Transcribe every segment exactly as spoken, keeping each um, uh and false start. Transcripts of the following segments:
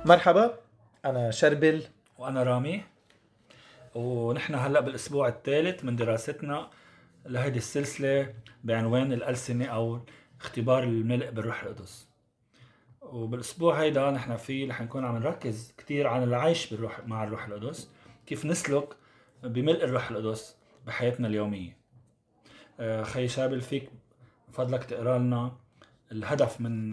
مرحبا، أنا شربل وأنا رامي، ونحن هلأ بالأسبوع الثالث من دراستنا لهذه السلسلة بعنوان الألسنة أو اختبار الملء بالروح القدس. وبالأسبوع هيدا نحن فيه رح نكون عم نركز كتير عن العيش بالروح مع الروح القدس، كيف نسلك بملء الروح القدس بحياتنا اليومية. آه، خي شابل، فيك فضلك تقرأ لنا الهدف من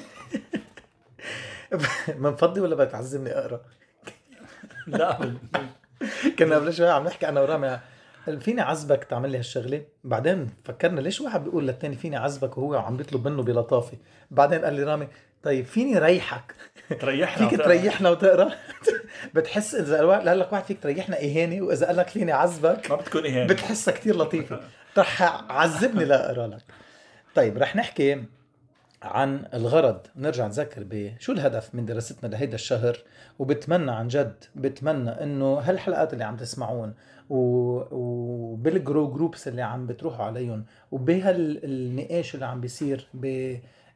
من فضي ولا بدك تعزمني أقرأ؟ لا كنا قبل شوي عم نحكي أنا ورامي، فيني عزبك تعمل لي هالشغلة. بعدين فكرنا ليش واحد بيقول للتاني فيني عزبك وهو عم بيطلب منه بلطافة. بعدين قال لي رامي طيب فيني ريحك تريحنا فيك وتقرأ. تريحنا وتقرأ. بتحس إذا قال لك واحد فيك تريحنا إهانة، وإذا قال لك فيني عزبك ما بتكون إهانة، بتحسها كتير لطيفة. رح عذبني لا أقرأ لك. طيب رح نحكي عن الغرض، نرجع نذكر بشو الهدف من دراستنا لهيدا الشهر. وبتمنى عن جد بتمنى انه هالحلقات اللي عم تسمعون وبالجرو جروبس اللي عم بتروحوا عليهم وبهالنقاش اللي عم بيصير ب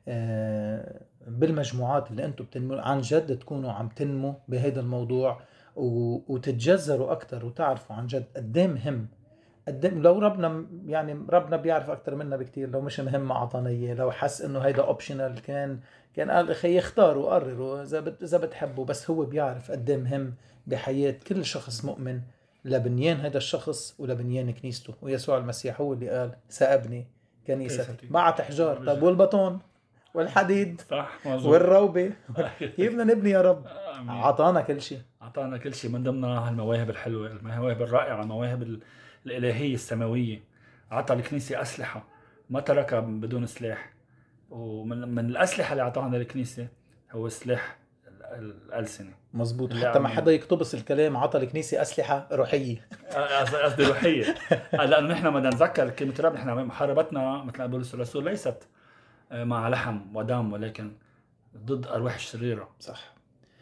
بالمجموعات اللي انتم بتنمو، عن جد تكونوا عم تنمو بهيدا الموضوع وتتجذروا اكتر وتعرفوا عن جد قديه مهم. قدم لو ربنا يعني ربنا بيعرف اكتر منا بكتير. لو مش مهم اعطانا اياه، لو حس انه هيدا اوبشنال كان كان قال اخي اختاروا قرروا اذا بت اذا بتحبوا، بس هو بيعرف قد مهم بحياة كل شخص مؤمن لبنيان هذا الشخص ولبنيان كنيسته. ويسوع المسيح هو اللي قال سأبني كنيستي مع احجار. طب والبطون والحديد صح مظبوط والروبة كيف بدنا نبني يا رب؟ عطانا كل شيء، عطانا كل شيء، من ضمنها هالمواهب الحلوة، المواهب الرائعة، المواهب الإلهية السماوية. عطى الكنيسة أسلحة، ما تركها بدون سلاح. ومن من الأسلحة اللي عطاها للكنيسة هو سلاح الألسنة. مزبوط. حتى ما حدا يقتبس الكلام، عطى الكنيسة أسلحة روحية. قصدي روحية. لأنه نحن بدنا نتذكر كلمة رب، نحن محاربتنا مثل بولس الرسول ليست مع لحم ودم، ولكن ضد أرواح الشريرة. صح.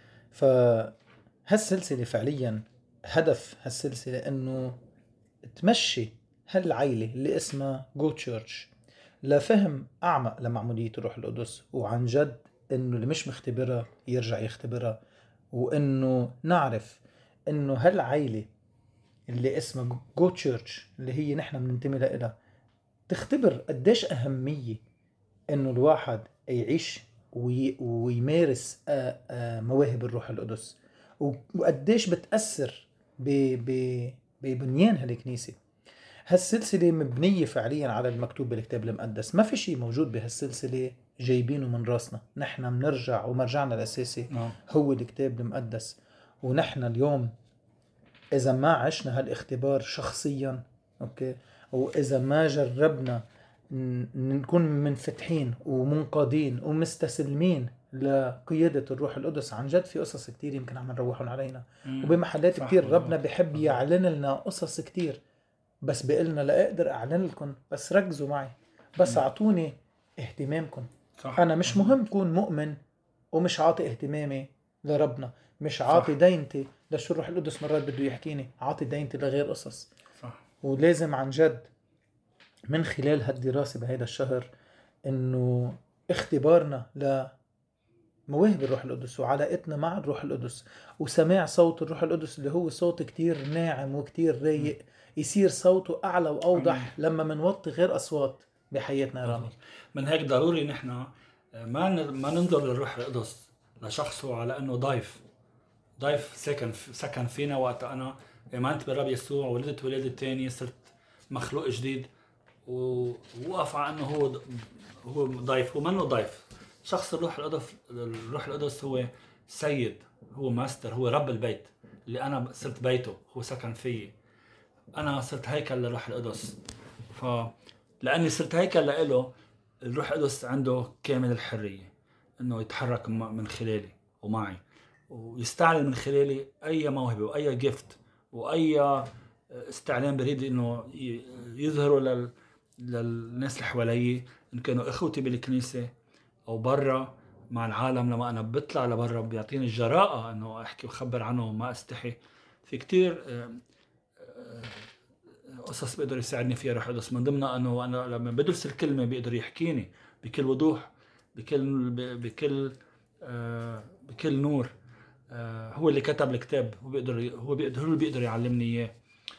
فهالسلسلة فعليا هدف هالسلسلة انه تمشي هالعيلة اللي اسمها جو تشيرش لفهم اعمق لمعمودية الروح القدس، وعن جد انه اللي مش مختبرها يرجع يختبرها، وانه نعرف انه هالعيلة اللي اسمها جو تشيرش اللي هي نحن بننتمي لها تختبر قديش اهمية انه الواحد يعيش ويمارس مواهب الروح القدس، وقديش بتأثر ببنيان هالكنيسة. هالسلسلة مبنية فعليا على المكتوب بالكتاب المقدس. ما في شيء موجود بهالسلسلة جايبينه من راسنا، نحن بنرجع ومرجعنا الأساسي هو الكتاب المقدس. ونحن اليوم إذا ما عشنا هالاختبار شخصيا أوكي، وإذا ما جربنا نكون منفتحين ومنقادين ومستسلمين لقيادة الروح القدس، عن جد في قصص كتير يمكن عم نروحون علينا، وبمحلات كتير ربنا بيحب يعلن لنا قصص كتير، بس بيقلنا لا اقدر اعلن لكم، بس ركزوا معي، بس اعطوني اهتمامكم. صح. انا مش مهم كون مؤمن ومش عاطي اهتمامي لربنا، مش عاطي دينتي لشو الروح القدس مرات بده يحكيني، عاطي دينتي لغير قصص. صح. ولازم عن جد من خلال هالدراسة بهذا الشهر انه اختبارنا لمواهب الروح القدس وعلاقتنا مع الروح القدس وسماع صوت الروح القدس اللي هو صوت كتير ناعم وكتير رايق يصير صوته اعلى واوضح لما منوطي غير اصوات بحياتنا. رامي، من هيك ضروري نحن ما ما ننظر للروح القدس لشخصه على انه ضيف ضيف سكن سكن فينا. وقت انا امنت بالرب يسوع ولدت ولادة تاني، صرت مخلوق جديد، ووقف على انه هو هو ضيف. ومنه ضيف. شخص الروح القدس الروح القدس هو سيد، هو ماستر، هو رب البيت اللي انا صرت بيته، هو سكن فيي، انا صرت هيكل للروح القدس. فلاني صرت هيكل له، الروح القدس عنده كامل الحريه انه يتحرك من خلالي ومعي، ويستعلن من خلالي اي موهبه واي جيفت واي استعلان بريد انه يظهروا لل... للناس اللي حوالي، ان كانوا اخوتي بالكنيسه او برا مع العالم. لما انا بطلع لبرا بيعطيني الجراءه انه احكي وخبر عنه ما استحي. في كتير قصص بيقدر يساعدني فيها روح القدس، من ضمنها انه انا لما بدرس الكلمه بيقدر يحكيني بكل وضوح، بكل بكل آه بكل نور. هو اللي كتب الكتاب، هو بيقدر هو بيقدر هو اللي بيقدر يعلمني اياه.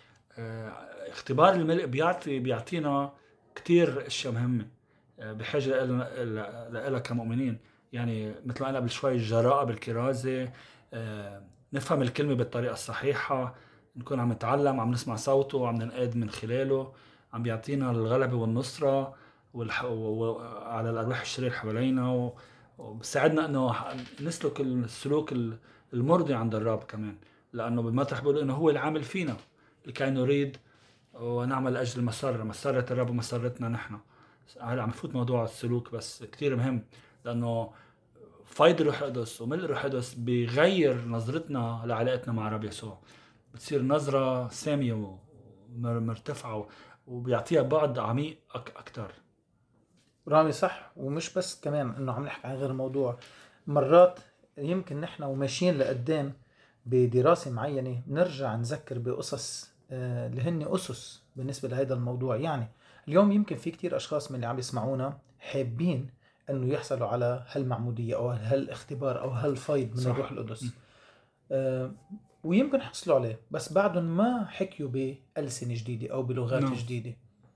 اختبار الملء بيعطي بيعطينا كتير اشياء مهمه بحاجه لنا كمؤمنين. يعني مثل ما قلنا قبل شوي، الجراءه بالكرازه، نفهم الكلمه بالطريقه الصحيحه، نكون عم نتعلم، عم نسمع صوته، عم ننقاد من خلاله، عم بيعطينا الغلبه والنصره والح... و... على الارواح الشرير حوالينا، وبساعدنا انه نسلك السلوك المرضي عند الرب كمان، لانه بالمطرح بيقول انه هو العامل فينا لكي نريد ونعمل اجل مسر مسره الرب ومسرتنا نحن. هلا عم نفوت موضوع السلوك بس كتير مهم، لانه فيض الروح القدس وملء الروح القدس بيغير نظرتنا لعلاقتنا مع الرب يسوع، بتصير نظره ساميه ومرتفعه وبيعطيها بعد عميق اكثر. رامي صح. ومش بس كمان انه عم نحكي عن غير الموضوع، مرات يمكن نحن وماشيين لقدام بدراسة معينة نرجع نذكر بقصص اللي هن أسس بالنسبة لهذا الموضوع. يعني اليوم يمكن في كتير أشخاص من اللي عم يسمعونا حابين أنه يحصلوا على هالمعمودية أو هالاختبار أو هالفيض من الروح القدس، آه ويمكن حصلوا عليه بس بعدهم ما حكيوا بألسنة جديدة أو بلغات no. جديدة.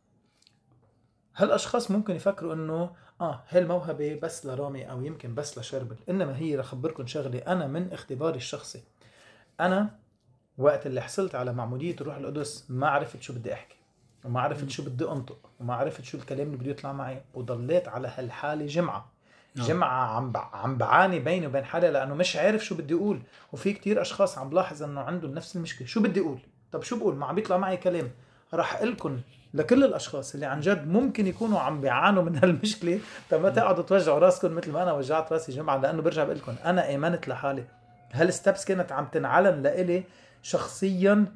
هالأشخاص ممكن يفكروا أنه آه هالموهبة بس لرامي أو يمكن بس لشربل، إنما هي رخبركم شغلة. أنا من اختباري الشخصي، أنا وقت اللي حصلت على معمودية الروح القدس ما عرفت شو بدي أحكي وما عرفت شو بدي أنطق وما عرفت شو الكلام اللي بده يطلع معي، وضليت على هالحالة جمعة جمعة عم عم بعاني بيني وبين حالي لأنه مش عارف شو بدي أقول. وفي كتير أشخاص عم بلاحظ أنه عندهم نفس المشكلة، شو بدي أقول؟ طب شو بقول؟ ما عم بيطلع معي كلام. راح أقلكن لكل الأشخاص اللي عن جد ممكن يكونوا عم بيعانوا من هالمشكلة، طب ما تقعدوا توجعوا راسكم مثل ما أنا وجعت راسي جمعة، لأنه برجع بقلكن أنا آمنت لحالي. هالستبس كانت عم تنعلن لإلي شخصيا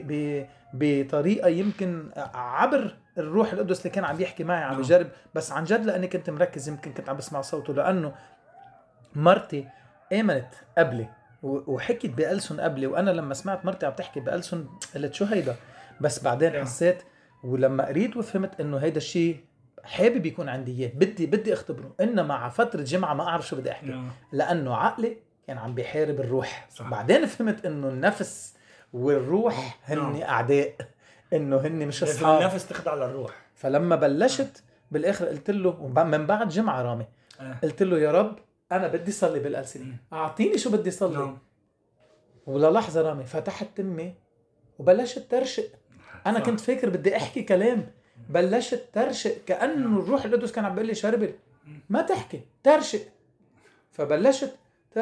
بطريقة يمكن عبر الروح القدس اللي كان عم يحكي معي، عم يجرب، بس عن جد لأني كنت مركز يمكن كنت عم بسمع صوته. لأنه مرتي آمنت قبلي وحكيت بألسن قبلي، وأنا لما سمعت مرتي عم تحكي بألسن قلت شو هيدا، بس بعدين حسيت ولما قريت وفهمت إنه هيدا الشيء حابب يكون عندي إياه، بدي بدي أختبره. إنما مع فترة جمعة ما أعرف شو بدي أحكي لأنه عقلي كان عم بيحارب الروح. صح. بعدين فهمت إنه النفس والروح هن أعداء، إنه هن مش أصحاب. النفس تخضع للروح. فلما بلشت بالآخر قلت له من بعد جمعة رامي قلت له يا رب أنا بدي صلي بالألسنة، أعطيني شو بدي صلي. ولا لحظة رامي فتحت تمي وبلشت ترشق. أنا صح. كنت فاكر بدي أحكي كلام، بلشت ترشق كأنه الروح القدس كان عم بيقول لي شربل ما تحكي ترشق. فبلشت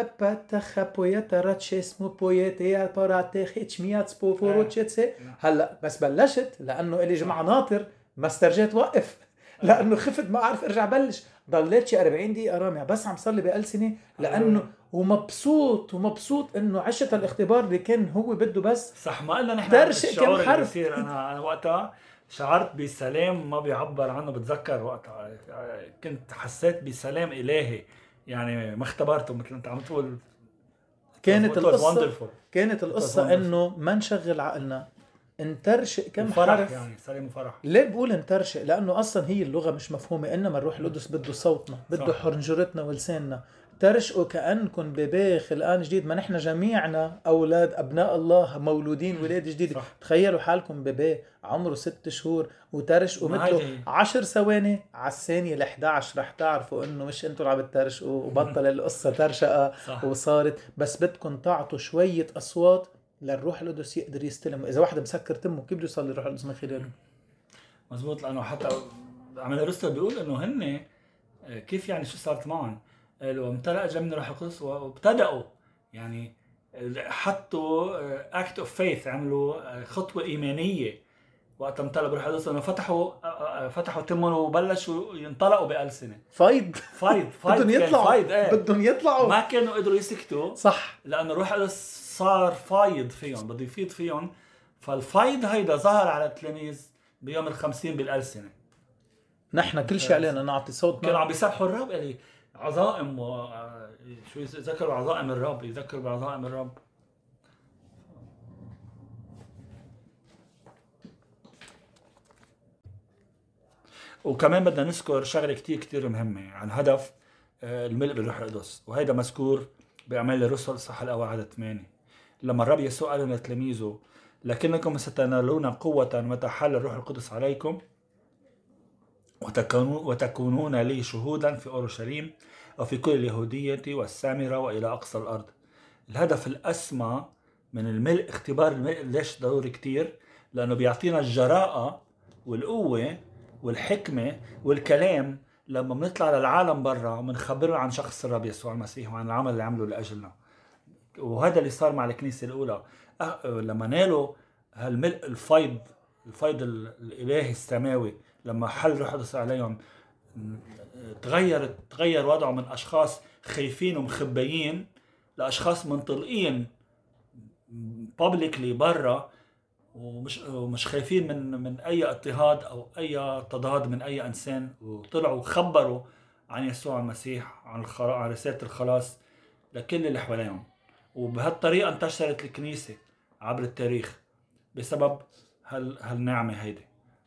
هلا بس بلشت لانه الي جمعة ناطر ما استرجيت وقف لانه خفت ما اعرف ارجع بلش. ضليت شي أربعين دقيقة رامي بس عم صلي بألسنة لانه ومبسوط ومبسوط انه عشت الاختبار اللي كان هو بده. بس صح ما قلنا نحن الشعور اللي بيصير. انا انا وقتها شعرت بسلام ما بيعبر عنه. بتذكر وقتها كنت حسيت بسلام إلهي يعني ما اختبرته مثل انت عم تقول. كانت القصة كانت القصة انه ما نشغل عقلنا، انترشق كم حرف يعني سلام وفرح. ليه بقول انترشق؟ لانه اصلا هي اللغة مش مفهومة، انما الروح القدس بده صوتنا، بده حنجرتنا ولساننا. ترشقوا كأنكم بيبي خلقان جديد. ما نحن جميعنا أولاد أبناء الله مولودين ولاد جديد. صح. تخيلوا حالكم بيبي عمره ست شهور وترشقوا مثله عشر ثواني، على الثانية الأحد عشر رح تعرفوا إنه مش أنتوا اللي عم ترشقوا وبطل القصة ترشقة. وصارت بس بدكم تعطوا شوية أصوات للروح القدس يقدر يستلم. إذا واحد مسكر تمه كيف بده يصلي الروح القدس من خلاله؟ مزبوط. لأنه حتى عمل أرسطو بيقول إنه هن كيف يعني شو صارت معهم؟ وامتلأ جميع الروح القدس وابتدأوا يعني حطوا act of faith، عملوا خطوة إيمانية وقت امتلأ بالروح القدس، انه فتحوا فتحوا تمهم وبلشوا ينطلقوا بألسنة. فايض فايض فايض بدهم يطلعوا ايه. بدهم يطلعوا ما كانوا قدروا يسكتوا. صح. لأنه الروح القدس صار فايض فيهم، بده يفيض فيهم. فالفايض هيدا ظهر على التلاميذ بيوم الخمسين بالألسنة. نحن كل شيء علينا نعطي صوتنا. كانوا عم بيسبحوا الرب يعني عظائم و شو يذكروا عظائم الرب، يذكروا بعظائم الرب. وكمان بدنا نذكر شغله كتير كتير مهمه عن هدف الملء بالروح القدس، وهيدا مذكور بأعمال الرسل صح الأول عدد ثمانية، لما الرب يسوع قال لتلاميذه لكنكم ستنالون قوة متى حل الروح القدس عليكم وتكونون لي شهودا في أورشليم وفي كل اليهودية والسامرة وإلى أقصى الأرض. الهدف الأسمى من الملء، اختبار الملء ليش ضروري كتير؟ لأنه بيعطينا الجراءة والقوة والحكمة والكلام لما بنطلع للعالم برا ومنخبره عن شخص الرب يسوع المسيح وعن العمل اللي عمله لأجلنا. وهذا اللي صار مع الكنيسة الأولى أه لما نالوا هالملء الفيض الفيض الإلهي السماوي، لما حل روح القدس عليهم تغير تغير وضعه من أشخاص خايفين ومخبيين لأشخاص منطلقين بابليكلي برا ومش ومش خايفين من من أي اضطهاد أو أي تضاد من أي إنسان، وطلعوا وخبروا عن يسوع المسيح، عن عن رسالة الخلاص لكل اللي حواليهم. وبهالطريقة انتشرت الكنيسة عبر التاريخ بسبب هال هالنعمة هيدي.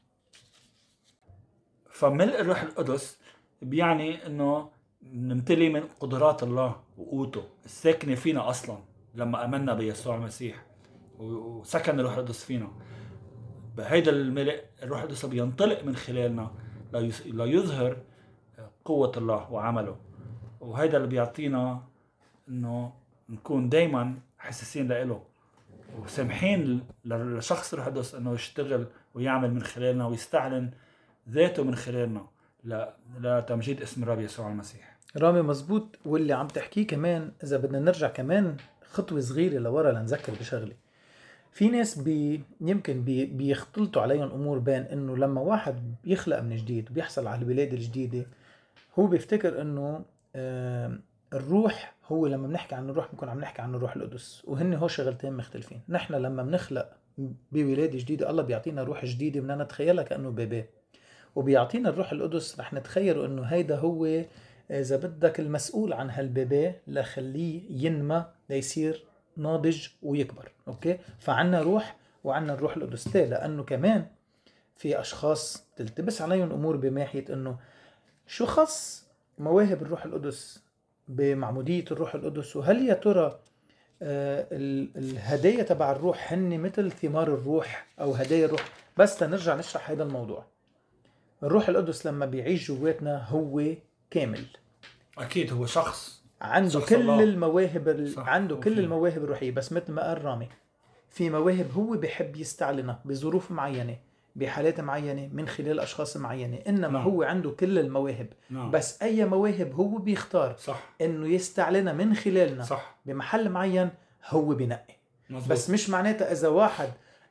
فملء الروح القدس بيعني انه نمتلي من قدرات الله وقوته الساكنة فينا اصلا لما امنا بيسوع المسيح وسكن الروح القدس فينا. بهيدا الملء الروح القدس بينطلق من خلالنا ليظهر قوة الله وعمله، وهيدا اللي بيعطينا انه نكون دايما حساسين له وسامحين لشخص الروح القدس انه يشتغل ويعمل من خلالنا ويستعلن ذاته من خلالنا لتمجيد اسم الرب يسوع المسيح. رامي مزبوط. واللي عم تحكيه كمان اذا بدنا نرجع كمان خطوة صغيرة لورا لنذكر بشغلة. في ناس بي يمكن بي بيختلطوا عليهم امور بين انه لما واحد بيخلق من جديد وبيحصل على الولادة الجديدة هو بيفتكر انه آه الروح هو لما بنحكي عن الروح بنكون عم نحكي عن الروح القدس، وهن هو شغلتين مختلفين. نحن لما بنخلق بولادة جديدة الله بيعطينا روح جديدة بدنا نتخيلها كأنه بيبي، وبيعطينا الروح القدس رح نتخيل انه هيدا هو اذا بدك المسؤول عن هالبيبي لخليه ينمى ليصير ناضج ويكبر. اوكي، فعنا روح وعنا الروح القدس. ليه؟ لانه كمان في اشخاص تلتبس عليهم امور بماحية انه شو خص مواهب الروح القدس بمعمودية الروح القدس، وهل يا ترى آه الهدايا تبع الروح هن مثل ثمار الروح او هدايا الروح؟ بس تنرجع نشرح هذا الموضوع. الروح القدس لما بيعيش جواتنا هو كامل، اكيد هو شخص عنده شخص كل الله. المواهب ال... عنده كل وفيه. المواهب الروحية، بس مثل ما قال رامي في مواهب هو بيحب يستعلنها بظروف معينة بحالات معينة من خلال أشخاص معينة، إنما نعم. هو عنده كل المواهب. نعم. بس أي مواهب هو بيختار صح. إنه يستعلنها من خلالنا صح. بمحل معين هو بينقي. مزبوط. بس مش معناتها إذا واحد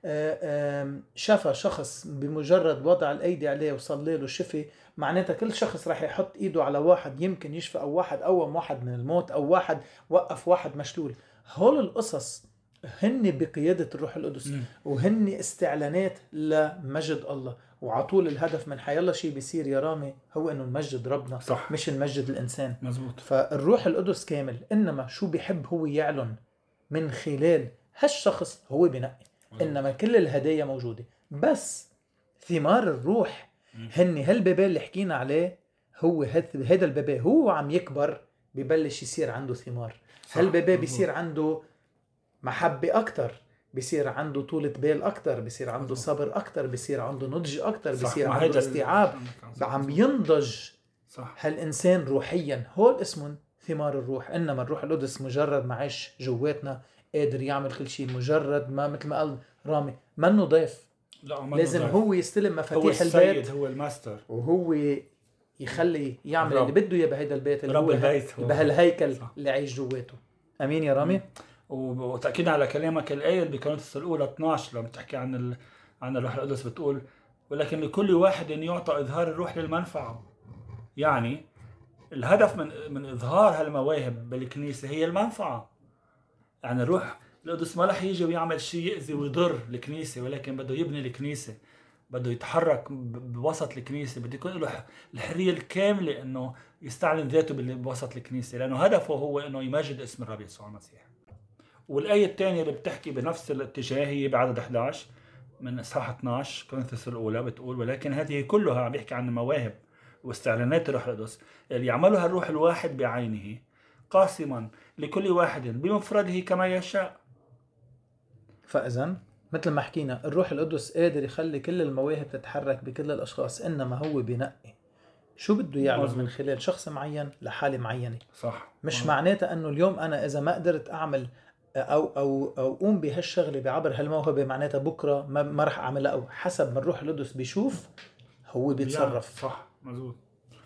شفى شخص بمجرد وضع الأيدي عليه وصلي له شفي معناتها كل شخص راح يحط إيده على واحد يمكن يشفى، أو واحد قوم واحد من الموت، أو واحد وقف واحد مشلول. هول القصص هن بقيادة الروح القدس م. وهن استعلانات لمجد الله، وعطول الهدف من حيالله شيء بيصير يا رامي هو انه نمجد ربنا. صح. مش نمجد الانسان. مزبوط. فالروح القدس كامل، انما شو بيحب هو يعلن من خلال هالشخص هو بنقي. انما كل الهدايا موجودة، بس ثمار الروح هن هالبيبي اللي حكينا عليه. هو هذا البيبي هو عم يكبر ببلش يصير عنده ثمار. هالبيبي بيصير عنده محبة أكتر، بيصير عنده طولة بال أكتر، بيصير عنده صبر أكتر، بيصير عنده نضج أكتر، بيصير عنده استيعاب، عم ينضج. صح. هالإنسان روحيا هول اسمه ثمار الروح. إنما الروح القدس مجرد ما عاش جواتنا قادر يعمل كل شيء، مجرد ما مثل ما قال رامي منه ضيف. لازم ضيف. هو يستلم مفاتيح هو البيت، هو الماستر، وهو يخلي يعمل اللي بده اياه بهيدا البيت اللي رب هو البيت بهالهيكل اللي عايش جواته. امين يا رامي. وتأكيد على كلامك الآية بكورنثوس الأولى اثناشر لما تحكي عن ال... عن الروح القدس بتقول ولكن لكل واحد يعطى إظهار الروح للمنفعة. يعني الهدف من من إظهار هالمواهب بالكنيسة هي المنفعة. يعني الروح القدس ما رح يجي ويعمل شيء يأذي ويضر الكنيسة، ولكن بده يبني الكنيسة، بده يتحرك بوسط الكنيسة، بده يكون له الحرية الكاملة إنه يستعلن ذاته بوسط الكنيسة، لأنه هدفه هو إنه يمجد اسم الرب يسوع المسيح. والآية الثانية اللي بتحكي بنفس الاتجاه هي بعدد إحدى عشر من إصحاح اثناشر كورنثوس الأولى، بتقول ولكن هذه كلها عم بيحكي عن المواهب واستعلانات الروح القدس اللي يعملها الروح الواحد بعينه قاسما لكل واحد بمفرده كما يشاء. فإذن مثل ما حكينا الروح القدس قادر يخلي كل المواهب تتحرك بكل الأشخاص، إنما هو بينقي شو بده يعمل من خلال شخص معين لحالة معينة. صح. مش مم. معناتها أنه اليوم أنا إذا ما قدرت أعمل أو أو أو قوم بهالشغلة بعبر هالموهبة معناتها بكرة ما ما رح أعملها، أو حسب ما الروح القدس بيشوف هو بيتصرف. صح مزبوط.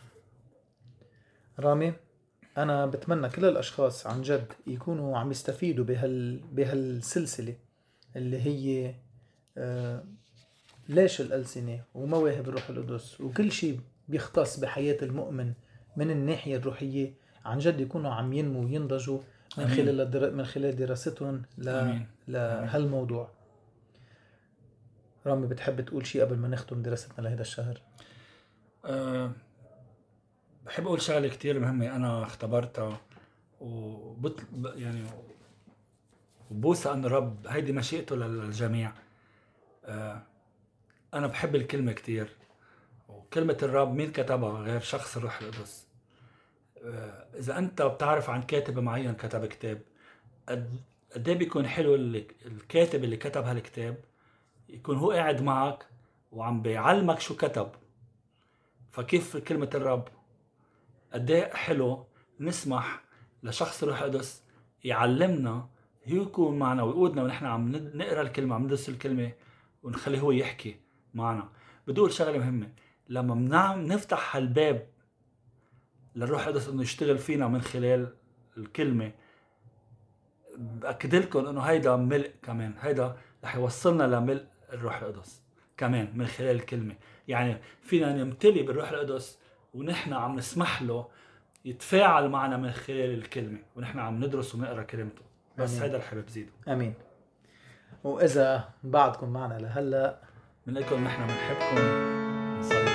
رامي، أنا بتمنى كل الأشخاص عن جد يكونوا عم يستفيدوا بهال بهالسلسلة اللي هي آه ليش الألسنة ومواهب الروح القدس وكل شيء بيختص بحياة المؤمن من الناحية الروحية، عن جد يكونوا عم ينمو وينضجوا من خلال الدر... من خلال دراستهم ل... لهالموضوع. رامي، بتحب تقول شيء قبل ما نختم دراستنا لهذا الشهر؟ أه بحب أقول شغلة كتير مهمة أنا اختبرتها وبط... يعني وبوثق أن الرب هيدي مشيئته للجميع. أه أنا بحب الكلمة كتير، وكلمة الرب مين كتبها غير شخص الروح القدس. أه إذا أنت بتعرف عن كاتب معين كتب كتاب، قد ايه بيكون حلو الكاتب اللي كتب هالكتاب يكون هو قاعد معك وعم بيعلمك شو كتب. فكيف كلمة الرب قد ايه حلو نسمح لشخص الروح القدس يعلمنا، يكون معنا ويقودنا ونحن عم نقرأ الكلمة، عم ندرس الكلمة ونخليه هو يحكي معنا. بدي أقول شغلة مهمة، لما منعم نفتح هالباب للروح القدس انه يشتغل فينا من خلال الكلمة، بأكد لكم انه هيدا ملء كمان، هيدا رح يوصلنا لملء الروح القدس كمان من خلال الكلمة. يعني فينا نمتلي بالروح القدس ونحن عم نسمح له يتفاعل معنا من خلال الكلمة ونحن عم ندرس ونقرأ كلمته. بس أمين. هيدا الحبيب زيده. امين. واذا بعدكم معنا لهلا بنقول لكم نحن بنحبكم.